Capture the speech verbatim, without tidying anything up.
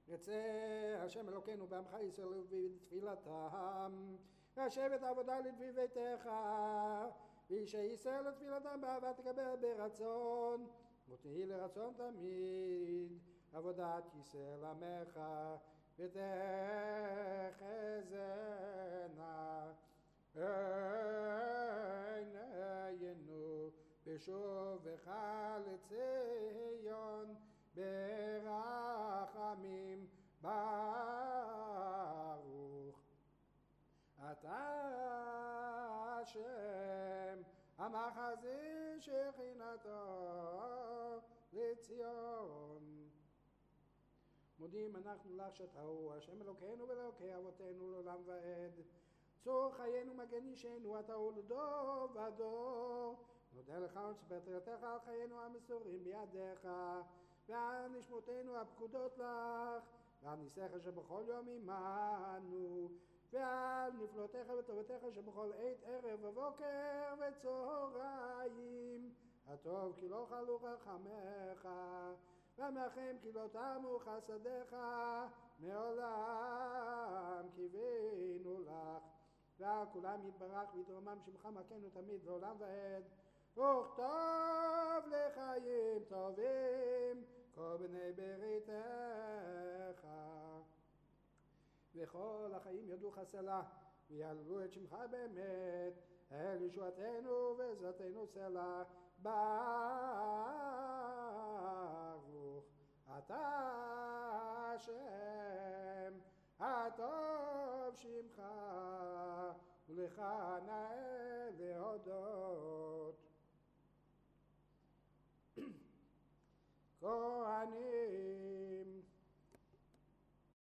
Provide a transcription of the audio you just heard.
רצה השם אלוקינו בעמך ישראל ובתפילתם, והשבת עבודה לפי ביתך, ואישי ישראל לתפילתם באהבה תקבל ברצון, ותהי לרצון תמיד עבודת ישראל עמך, ותחזינה עינינו בשובך לציון ברחמים ברוך אתה השם המחזיר שכינתו לציון. מודים אנחנו לך שאתה הוא השם אלוקינו ואלוקי אבותינו לעולם ועד, צור חיינו מגן אישנו אתה הוא לדור ודור. נודה לך ונצפה תהילתך על חיינו המסורים בידיך, ועל נשמותינו הפקודות לך, ועל ניסיך שבכל יום עמנו, ועל נפלותיך וטובתך שבכל עת ערב ובוקר וצהריים. הטוב כי לא חלו רחמך, והמרחם כי לא תמו חסדיך, מעולם קיווינו לך. ועל כולם יתברך ויתרומם שמך מכנו תמיד לעולם ועד. וכתוב לחיים טובים כל בני בריתך, וכל החיים יודוך סלה ויעללו את שמך באמת, אל ישועתנו ועזרתנו סלה. ברוך אתה השם הטוב שמך, ולך נאה להודות. כהנים